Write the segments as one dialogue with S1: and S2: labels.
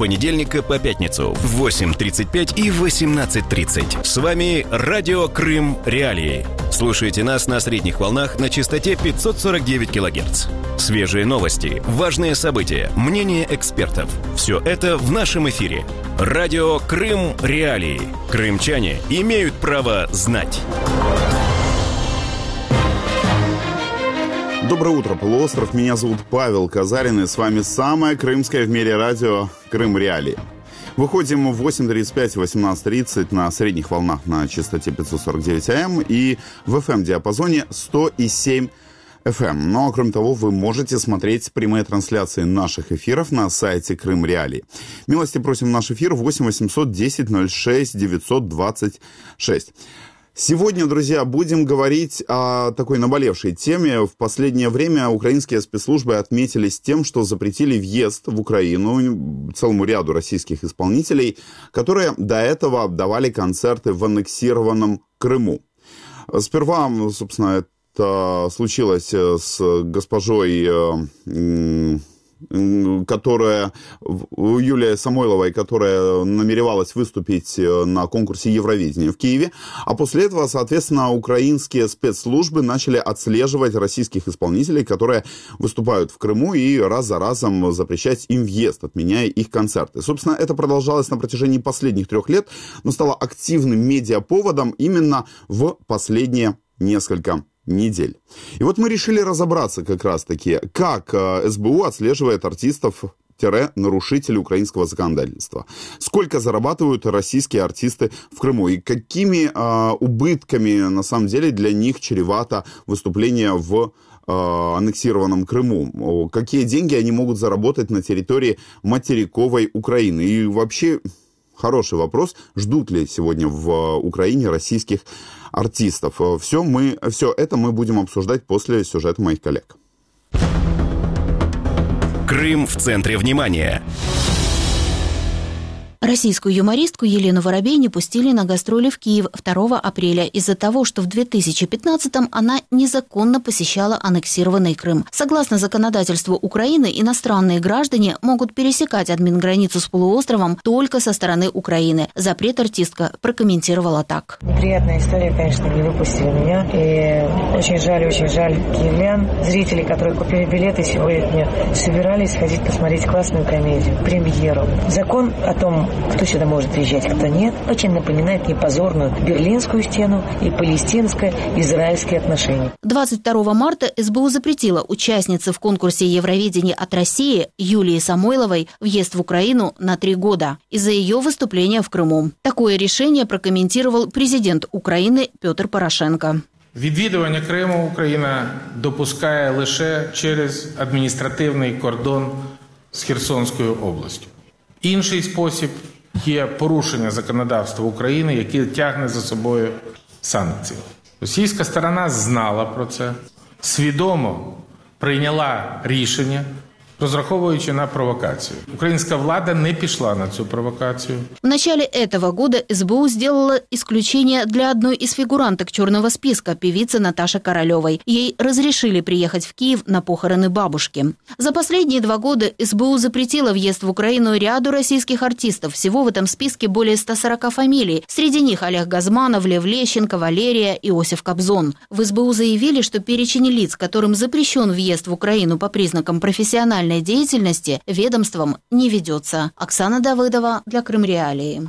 S1: понедельника по пятницу в 8:35 и 18:30. С вами Радио Крым Реалии. Слушайте нас на средних волнах на частоте 549 кГц. Свежие новости, важные события, мнения экспертов. Все это в нашем эфире. Радио Крым Реалии. Крымчане имеют право знать.
S2: Доброе утро, полуостров. Меня зовут Павел Казарин, и с вами самое крымское в мире радио «Крым Реалии». Выходим в 8:35 и 18:30 на средних волнах на частоте 549 АМ и в FM-диапазоне 100,7 FM. Ну а кроме того, вы можете смотреть прямые трансляции наших эфиров на сайте Крым Реалии. Милости просим в наш эфир 8 800 10 06 926. Сегодня, друзья, будем говорить о такой наболевшей теме. В последнее время украинские спецслужбы отметились тем, что запретили въезд в Украину целому ряду российских исполнителей, которые до этого давали концерты в аннексированном Крыму. Сперва, собственно, это случилось с госпожой, Юлией Самойловой, которая намеревалась выступить на конкурсе Евровидения в Киеве. А после этого, соответственно, украинские спецслужбы начали отслеживать российских исполнителей, которые выступают в Крыму, и раз за разом запрещать им въезд, отменяя их концерты. Собственно, это продолжалось на протяжении последних 3 лет, но стало активным медиаповодом именно в последние несколько недель. И вот мы решили разобраться как раз-таки, как СБУ отслеживает артистов-нарушителей украинского законодательства. Сколько зарабатывают российские артисты в Крыму и какими убытками на самом деле для них чревато выступление в аннексированном Крыму. Какие деньги они могут заработать на территории материковой Украины. И вообще... Хороший вопрос, ждут ли сегодня в Украине российских артистов. Все это мы будем обсуждать после сюжета моих коллег.
S1: Крым в центре внимания.
S3: Российскую юмористку Елену Воробей не пустили на гастроли в Киев 2 апреля из-за того, что в 2015-м она незаконно посещала аннексированный Крым. Согласно законодательству Украины, иностранные граждане могут пересекать админграницу с полуостровом только со стороны Украины. Запрет артистка прокомментировала так.
S4: Неприятная история, конечно, не выпустили меня. И очень жаль киевлян, зрителей, которые купили билеты сегодня собирались ходить посмотреть классную комедию, премьеру. Закон о том, кто сюда может приезжать, кто нет, очень напоминает мне позорную Берлинскую стену и палестинско-израильские отношения.
S3: 22 марта СБУ запретила участнице в конкурсе Евровидения от России Юлии Самойловой въезд в Украину на 3 года из-за ее выступления в Крыму. Такое решение прокомментировал президент України Петр Порошенко.
S5: Відвідування Криму Україна допускає лише через адміністративний кордон з Херсонською областю. Інший спосіб є порушення законодавства України, яке тягне за собою санкції. Російська сторона знала про це, свідомо прийняла рішення, розраховуючи на провокацию. Украинская влада не пошла на эту провокацию.
S3: В начале этого года СБУ сделала исключение для одной из фигуранток черного списка, певицы Наташи Королевой. Ей разрешили приехать в Киев на похороны бабушки. За последние 2 года СБУ запретила въезд в Украину ряду российских артистов. Всего в этом списке более 140 фамилий. Среди них Олег Газманов, Лев Лещенко, Валерия, Иосиф Кобзон. В СБУ заявили, что перечень лиц, которым запрещен въезд в Украину по признакам профессиональной деятельности, ведомством не ведется. Оксана Давыдова для Крым Реалии.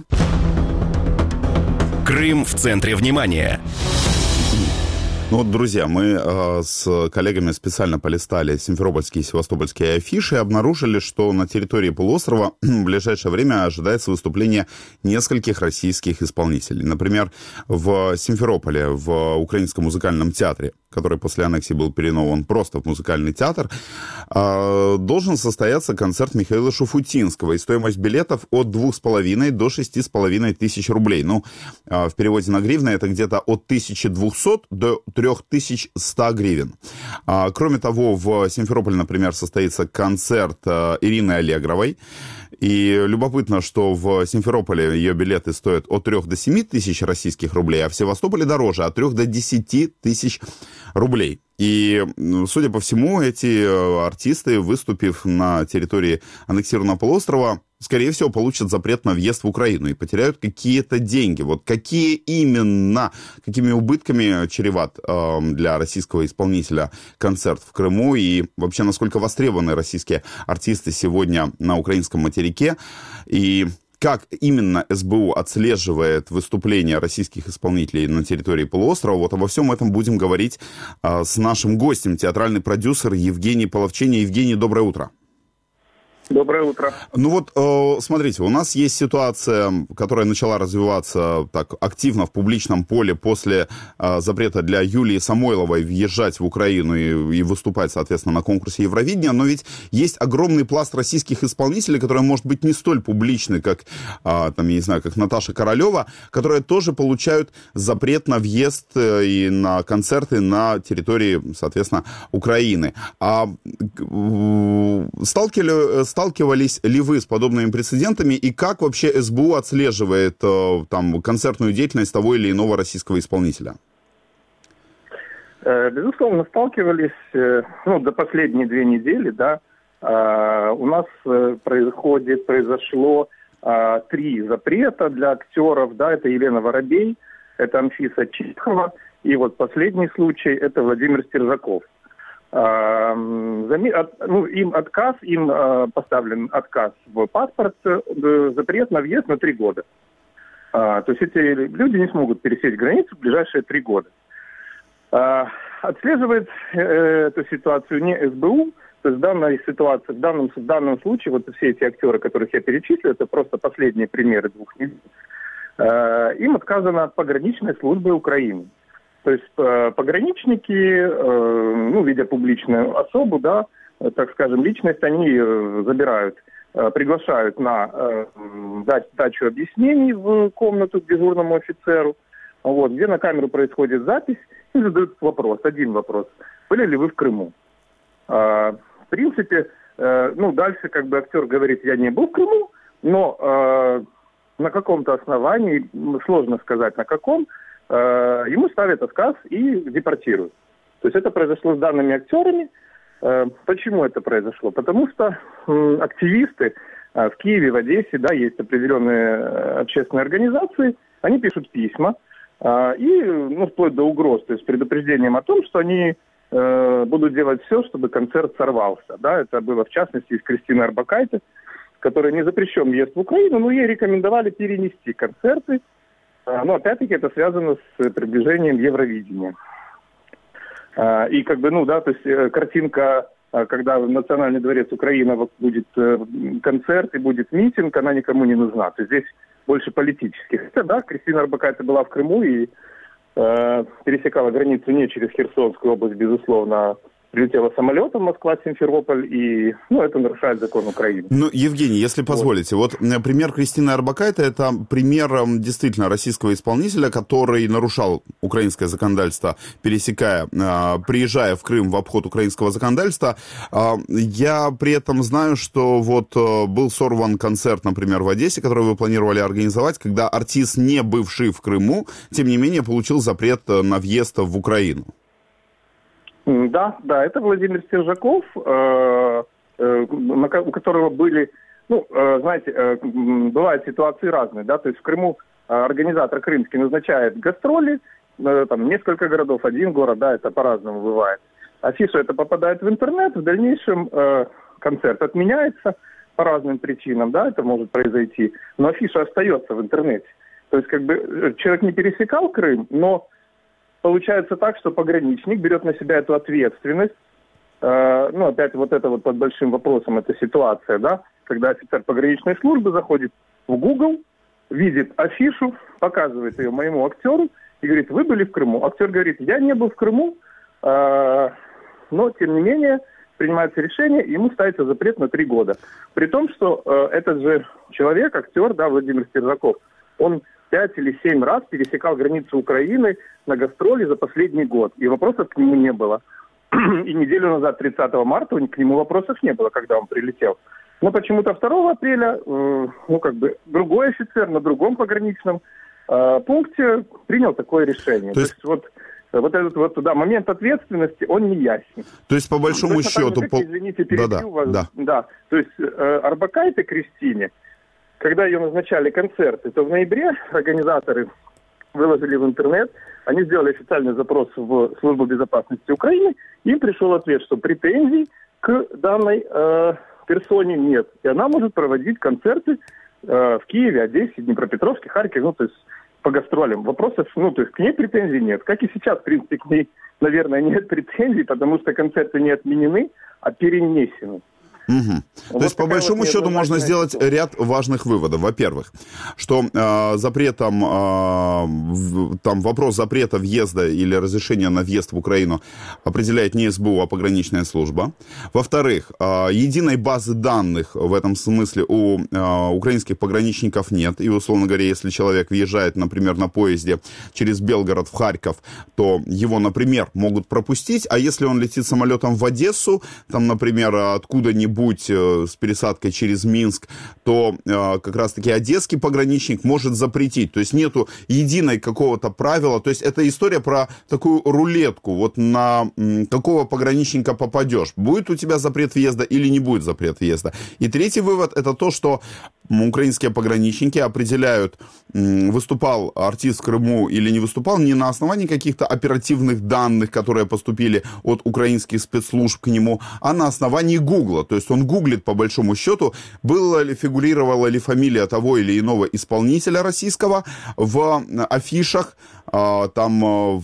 S1: Крым в центре внимания.
S2: Ну вот, друзья, мы с коллегами специально полистали симферопольские и севастопольские афиши и обнаружили, что на территории полуострова в ближайшее время ожидается выступление нескольких российских исполнителей. Например, в Симферополе, в Украинском музыкальном театре, который после аннексии был переименован просто в музыкальный театр, должен состояться концерт Михаила Шуфутинского. И стоимость билетов от 2,5 до 6,5 тысяч рублей. Ну, в переводе на гривны это где-то от 1200 до 3100 гривен. Кроме того, в Симферополе, например, состоится концерт Ирины Аллегровой. И любопытно, что в Симферополе ее билеты стоят от 3 до 7 тысяч российских рублей, а в Севастополе дороже, от 3 до 10 тысяч рублей. И, судя по всему, эти артисты, выступив на территории аннексированного полуострова, скорее всего, получат запрет на въезд в Украину и потеряют какие-то деньги. Вот какие именно, какими убытками чреват для российского исполнителя концерт в Крыму, и вообще насколько востребованы российские артисты сегодня на украинском материке, и как именно СБУ отслеживает выступления российских исполнителей на территории полуострова. Вот обо всем этом будем говорить с нашим гостем, театральный продюсер Евгений Половчений. Евгений, доброе утро.
S6: Доброе утро.
S2: Ну вот, смотрите, у нас есть ситуация, которая начала развиваться так активно в публичном поле после запрета для Юлии Самойловой въезжать в Украину и выступать, соответственно, на конкурсе Евровидения, но ведь есть огромный пласт российских исполнителей, которые, может быть, не столь публичны, как, там, я не знаю, как Наташа Королева, которые тоже получают запрет на въезд и на концерты на территории, соответственно, Украины. А сталкивались ли вы с подобными прецедентами, и как вообще СБУ отслеживает там концертную деятельность того или иного российского исполнителя?
S6: Безусловно, сталкивались. За последние 2 недели, да, у нас произошло 3 запрета для актеров, да, это Елена Воробей, это Анфиса Чехова, и вот последний случай, это Владимир Стержаков. Им поставлен отказ в паспорт, запрет на въезд на 3 года. То есть эти люди не смогут пересечь границу в ближайшие 3 года. Отслеживает эту ситуацию не СБУ, то есть в данной ситуации, в данном случае, вот все эти актеры, которых я перечислил, это просто последние примеры 2 недель, им отказано пограничной службой Украины. То есть пограничники, видя публичную особу, да, так скажем, личность, они забирают, приглашают на дачу объяснений в комнату к дежурному офицеру, вот, где на камеру происходит запись, и задают один вопрос. Были ли вы в Крыму? В принципе, дальше как бы актер говорит, я не был в Крыму, но на каком-то основании, сложно сказать на каком, ему ставят отказ и депортируют. То есть это произошло с данными актерами. Почему это произошло? Потому что активисты в Киеве, в Одессе, да, есть определенные общественные организации, они пишут письма и, вплоть до угроз, то есть с предупреждением о том, что они будут делать все, чтобы концерт сорвался. Да, это было в частности из Кристины Орбакайте, которой не запрещен въезд в Украину, но ей рекомендовали перенести концерты. Но опять-таки это связано с приближением Евровидения. И то есть картинка, когда в Национальный дворец Украины будет концерт и будет митинг, она никому не нужна. То есть здесь больше политических. Да, Кристина Орбакайте была в Крыму и пересекала границу не через Херсонскую область, безусловно, прилетела самолетом Москва-Симферополь, и это нарушает закон Украины.
S2: Евгений, если позволите, вот пример Кристины Орбакайте, это пример действительно российского исполнителя, который нарушал украинское законодательство, приезжая в Крым в обход украинского законодательства. Я при этом знаю, что был сорван концерт, например, в Одессе, который вы планировали организовать, когда артист, не бывший в Крыму, тем не менее получил запрет на въезд в Украину.
S6: Да, это Владимир Стержаков, у которого были, бывают ситуации разные, да, то есть в Крыму организатор крымский назначает гастроли, там несколько городов, 1 город, да, это по-разному бывает. Афиша это попадает в интернет, в дальнейшем концерт отменяется по разным причинам, да, это может произойти, но афиша остается в интернете. То есть человек не пересекал Крым, но получается так, что пограничник берет на себя эту ответственность. Опять это под большим вопросом эта ситуация, да, когда офицер пограничной службы заходит в Google, видит афишу, показывает ее моему актеру и говорит, вы были в Крыму? Актер говорит, я не был в Крыму, но тем не менее принимается решение, и ему ставится запрет на 3 года. При том, что этот же человек, актер, да, Владимир Стержаков, он 5 или 7 раз пересекал границу Украины на гастроли за последний год. И вопросов к нему не было. И неделю назад, 30 марта, к нему вопросов не было, когда он прилетел. Но почему-то 2 апреля, другой офицер на другом пограничном пункте принял такое решение. То есть этот момент ответственности, он не ясен.
S2: То есть, по большому счету...
S6: Извините, перебью вас. Да. То есть Орбакайте Кристине когда ее назначали концерты, то в ноябре организаторы выложили в интернет, они сделали официальный запрос в Службу безопасности Украины, им пришел ответ, что претензий к данной персоне нет. И она может проводить концерты в Киеве, Одессе, Днепропетровске, Харькове, ну, то есть по гастролям. Вопросов, ну, то есть к ней претензий нет. Как и сейчас, в принципе, к ней, наверное, нет претензий, потому что концерты не отменены, а перенесены.
S2: Угу.
S6: Вот
S2: то есть, по большому счету, можно сделать ряд важных выводов. Во-первых, что запретом, там вопрос запрета въезда или разрешения на въезд в Украину определяет не СБУ, а пограничная служба. Во-вторых, единой базы данных в этом смысле у украинских пограничников нет. И, условно говоря, если человек въезжает, например, на поезде через Белгород в Харьков, то его, например, могут пропустить. А если он летит самолетом в Одессу, там, например, откуда-нибудь с пересадкой через Минск, то как раз-таки одесский пограничник может запретить. То есть нету единой какого-то правила. То есть это история про такую рулетку. Вот на какого пограничника попадешь. Будет у тебя запрет въезда или не будет запрет въезда. И третий вывод — это то, что украинские пограничники определяют, выступал артист в Крыму или не выступал, не на основании каких-то оперативных данных, которые поступили от украинских спецслужб к нему, а на основании Гугла. То есть он гуглит, по большому счету, фигурировала ли фамилия того или иного исполнителя российского в афишах, там,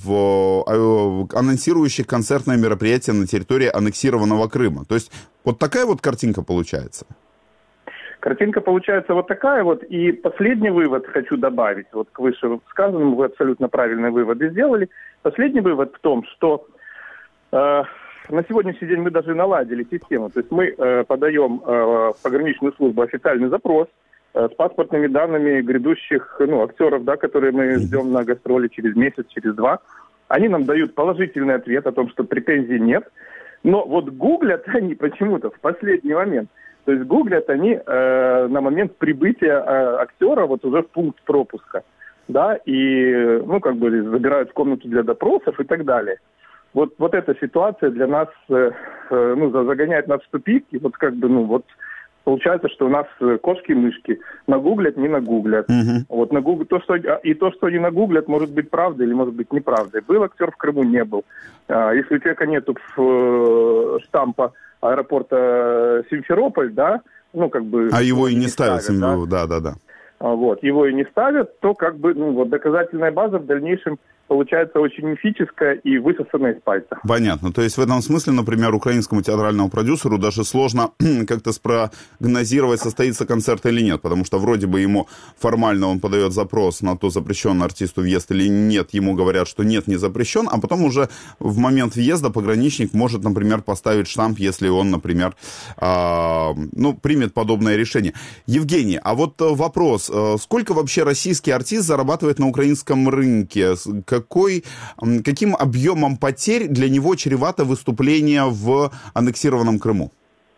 S2: в анонсирующих концертное мероприятие на территории аннексированного Крыма. То есть вот такая вот картинка получается.
S6: Картинка получается вот такая вот. И последний вывод хочу добавить. Вот к вышесказанному вы абсолютно правильные выводы сделали. Последний вывод в том, что на сегодняшний день мы даже наладили систему. То есть мы подаем в пограничную службу официальный запрос с паспортными данными грядущих актеров, да, которые мы ждем на гастроли через месяц, через два. Они нам дают положительный ответ о том, что претензий нет. Но вот гуглят они почему-то в последний момент. То есть гуглят они на момент прибытия актера вот уже в пункт пропуска, да, и, забирают в комнату для допросов и так далее. Вот эта ситуация для нас, загоняет нас в тупик, и получается, что у нас кошки и мышки нагуглят, не нагуглят.
S2: Угу.
S6: Вот то, что они нагуглят, может быть правдой или может быть неправдой. Был актер в Крыму, не был. Если у человека нету штампа аэропорта Симферополь, да,
S2: А его и не ставят, да.
S6: Вот, его и не ставят, то доказательная база в дальнейшем получается очень мифическая и высосанная из пальца.
S2: Понятно. То есть в этом смысле, например, украинскому театральному продюсеру даже сложно как-то спрогнозировать, состоится концерт или нет, потому что вроде бы ему формально он подает запрос на то, запрещен артисту въезд или нет, ему говорят, что нет, не запрещен, а потом уже в момент въезда пограничник может, например, поставить штамп, если он, например, примет подобное решение. Евгений, а вот вопрос, сколько вообще российский артист зарабатывает на украинском рынке? Каким объемом потерь для него чревато выступление в аннексированном Крыму?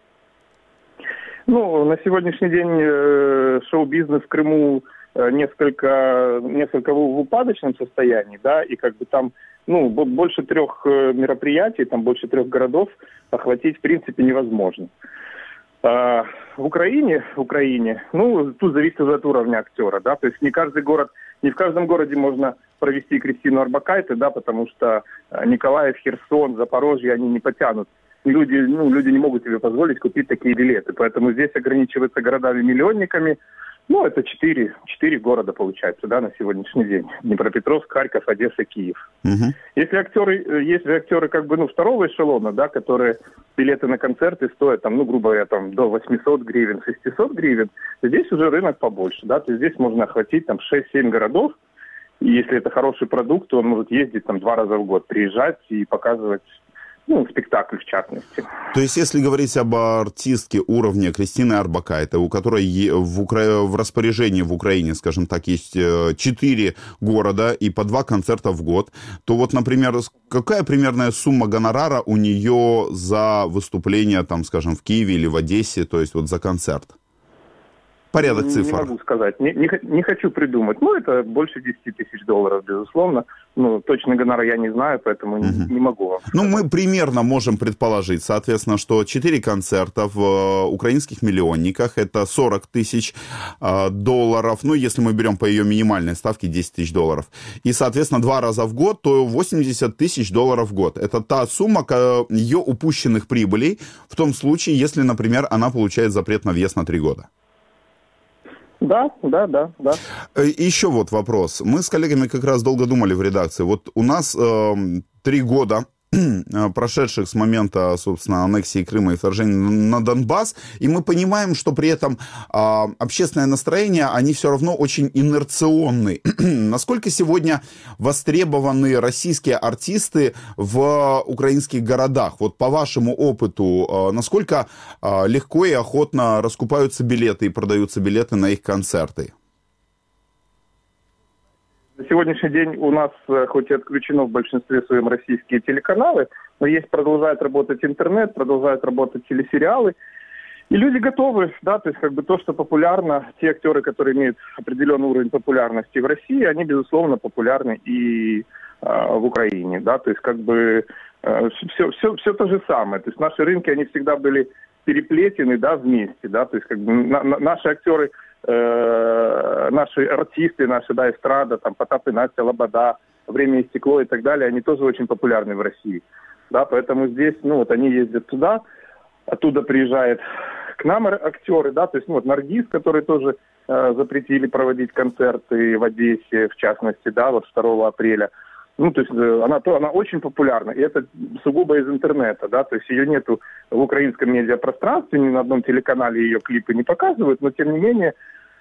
S6: На сегодняшний день шоу-бизнес в Крыму несколько в упадочном состоянии, да, и там, больше 3 мероприятий, там больше 3 городов охватить в принципе невозможно. В Украине, тут зависит уже от уровня актера, да, то есть не в каждом городе можно провести Кристину Орбакайте, да, потому что Николаев, Херсон, Запорожье, они не потянут. Люди не могут себе позволить купить такие билеты, поэтому здесь ограничиваются городами-миллионниками. Это 4 города получается, да, на сегодняшний день. Днепропетровск, Харьков, Одесса, Киев.
S2: Угу.
S6: Если актеры второго эшелона, да, которые билеты на концерты стоят, грубо говоря, до 800 гривен, 600 гривен, здесь уже рынок побольше, да, то есть здесь можно охватить 6-7 городов, и если это хороший продукт, то он может ездить 2 раза в год, приезжать и показывать спектакль в частности.
S2: То есть, если говорить об артистке уровня Кристины Орбакайте, у которой в распоряжении в Украине, скажем так, есть 4 города и по 2 концерта в год, то например, какая примерная сумма гонорара у нее за выступление, скажем, в Киеве или в Одессе, то есть за концерт? Порядок цифр.
S6: Не могу сказать, не хочу придумать. Это больше 10 тысяч долларов, безусловно. Точно гонорар я не знаю, поэтому не могу вам сказать.
S2: Мы примерно можем предположить, соответственно, что 4 концерта в украинских миллионниках, это 40 тысяч долларов, если мы берем по ее минимальной ставке 10 тысяч долларов. И, соответственно, 2 раза в год, то 80 тысяч долларов в год. Это та сумма ее упущенных прибылей, в том случае, если, например, она получает запрет на въезд на 3 года.
S6: Да.
S2: И еще вопрос. Мы с коллегами как раз долго думали в редакции. У нас 3 года прошедших с момента, собственно, аннексии Крыма и вторжения на Донбасс, и мы понимаем, что при этом общественное настроение, они все равно очень инерционны. Насколько сегодня востребованы российские артисты в украинских городах? По вашему опыту, насколько легко и охотно раскупаются билеты и продаются билеты на их концерты?
S6: На сегодняшний день у нас, хоть и отключено в большинстве своем российские телеканалы, но продолжает работать интернет, продолжают работать телесериалы. И люди готовы, то есть то, что популярно, те актеры, которые имеют определенный уровень популярности в России, они, безусловно, популярны и в Украине, то есть все то же самое. То есть наши рынки, они всегда были переплетены, вместе, то есть наши актеры, наши артисты, наши, эстрада, Потап и Настя, Лобода, «Время и стекло» и так далее, они тоже очень популярны в России. Поэтому здесь, они ездят туда, оттуда приезжают к нам актеры, то есть, Наргиз, который тоже запретили проводить концерты в Одессе, в частности, 2 апреля. То есть она очень популярна, и это сугубо из интернета, то есть ее нету в украинском медиапространстве, ни на одном телеканале ее клипы не показывают, но тем не менее,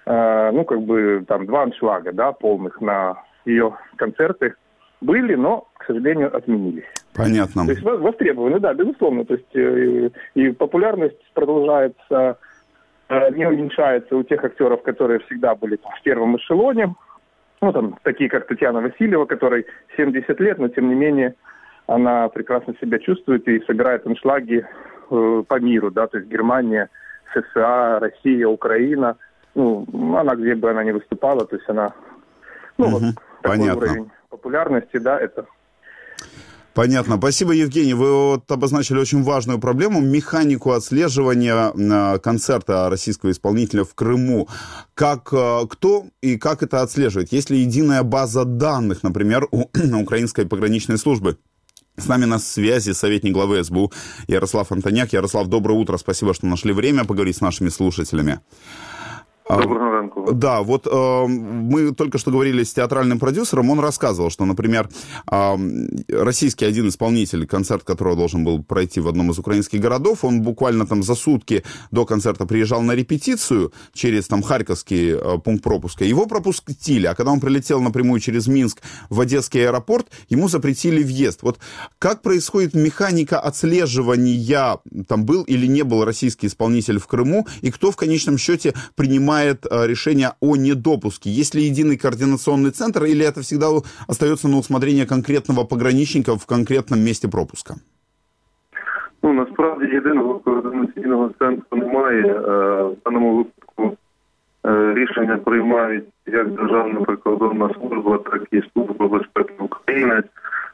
S6: 2 аншлага, полных на ее концерты были, но, к сожалению, отменились.
S2: Понятно.
S6: То есть востребованы, безусловно, то есть и популярность продолжается, не уменьшается у тех актеров, которые всегда были в первом эшелоне. Такие, как Татьяна Васильева, которой 70 лет, но, тем не менее, она прекрасно себя чувствует и собирает аншлаги по миру, то есть Германия, США, Россия, Украина. Она, где бы она ни выступала, то есть она, такой уровень популярности, это...
S2: Понятно. Спасибо, Евгений. Вы обозначили очень важную проблему, механику отслеживания концерта российского исполнителя в Крыму. Кто и как это отслеживает? Есть ли единая база данных, например, у украинской пограничной службы? С нами на связи советник главы СБУ Ярослав Антоняк. Ярослав, доброе утро. Спасибо, что нашли время поговорить с нашими слушателями.
S7: Доброго ранку.
S2: Да, мы только что говорили с театральным продюсером, он рассказывал, что, например, российский один исполнитель, концерт которого должен был пройти в одном из украинских городов, он буквально за сутки до концерта приезжал на репетицию через Харьковский пункт пропуска, его пропустили, а когда он прилетел напрямую через Минск в Одесский аэропорт, ему запретили въезд. Как происходит механика отслеживания, был или не был российский исполнитель в Крыму, и кто в конечном счете принимает решение о недопуске? Есть ли единый координационный центр, или это всегда остается на усмотрение конкретного пограничника в конкретном месте пропуска?
S7: Насправді єдиного координаційного центру немає. В даному випадку рішення приймають як Державна прикордонна служба, так і Служба безпеки України.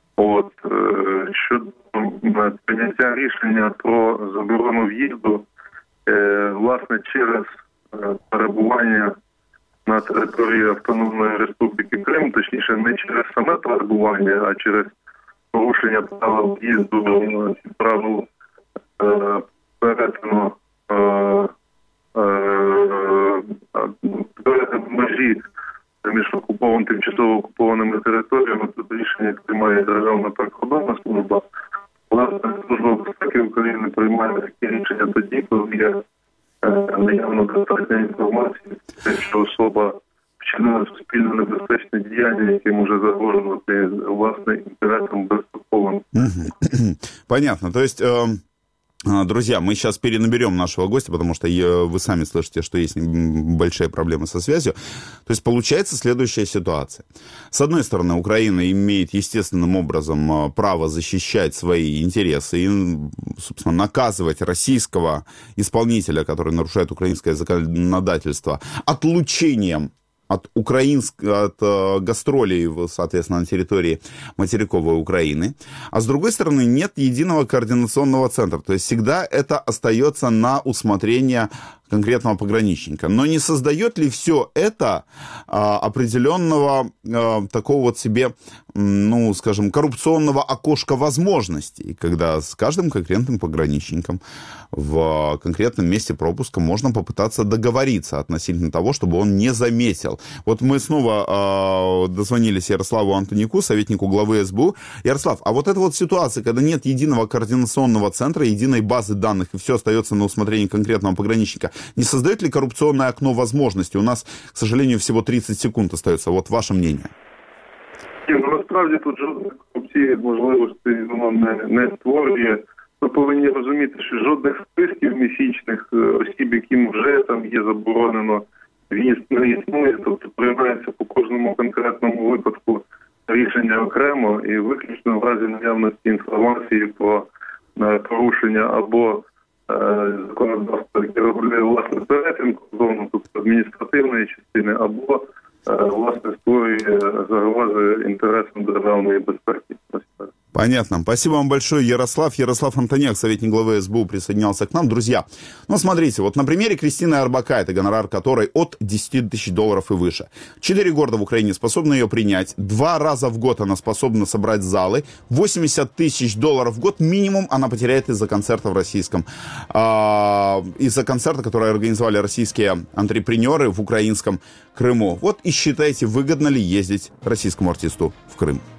S7: Щодо прийняття рішення про заборону в'їзду, власне, через перебування на території Автономної Республіки Крим, точніше, не через саме перебування, а через порушення правил в'їзду, правил перетину межі між тимчасово окупованими територіями. Тут рішення приймає Державна прикордонна служба. Власне, Служба безпеки України приймає такі рішення тоді, коли є наявно достатня інформація, що особа вчинила суспільно небезпечне діяння, яке може загрожувати власне інтересам безпековим.
S2: Понятно. То есть Друзья, мы сейчас перенаберем нашего гостя, потому что вы сами слышите, что есть большие проблемы со связью. То есть получается следующая ситуация. С одной стороны, Украина имеет естественным образом право защищать свои интересы и, собственно, наказывать российского исполнителя, который нарушает украинское законодательство, отлучением от гастролей, соответственно, на территории материковой Украины. А с другой стороны, нет единого координационного центра. То есть всегда это остается на усмотрение конкретного пограничника. Но не создает ли все это определенного такого вот себе, ну, скажем, коррупционного окошка возможностей, когда с каждым конкретным пограничником в конкретном месте пропуска можно попытаться договориться относительно того, чтобы он не заметил. Вот мы снова дозвонились Ярославу Антоняку, советнику главы СБУ. Ярослав, а вот эта вот ситуация, когда нет единого координационного центра, единой базы данных, и все остается на усмотрение конкретного пограничника, не создает ли коррупционное окно возможностей? У нас, к сожалению, всего 30 секунд остается. Вот ваше мнение.
S7: Насправді тут жодних корупційних можливостей не створює. Ми повинні розуміти, що жодних списків місячних осіб, яким вже там є заборонено в'їзд, не існує. Тобто приймається по кожному конкретному випадку рішення окремо і виключно в разі наявності інформації про порушення або законодавства, яке регулює власне перетин кордону, тобто адміністративної частини, або власне створює загрози інтересам державної безпеки.
S2: Понятно. Спасибо вам большое, Ярослав. Ярослав Антоняк, советник главы СБУ, присоединялся к нам. Друзья, ну смотрите, вот на примере Кристины Арбака, это гонорар которой от 10 тысяч долларов и выше. 4 города в Украине способны ее принять. 2 раза в год она способна собрать залы. 80 тысяч долларов в год минимум она потеряет из-за концерта в российском. Из-за концерта, который организовали российские антрепренеры в украинском Крыму. Вот и считайте, выгодно ли ездить российскому артисту в Крым.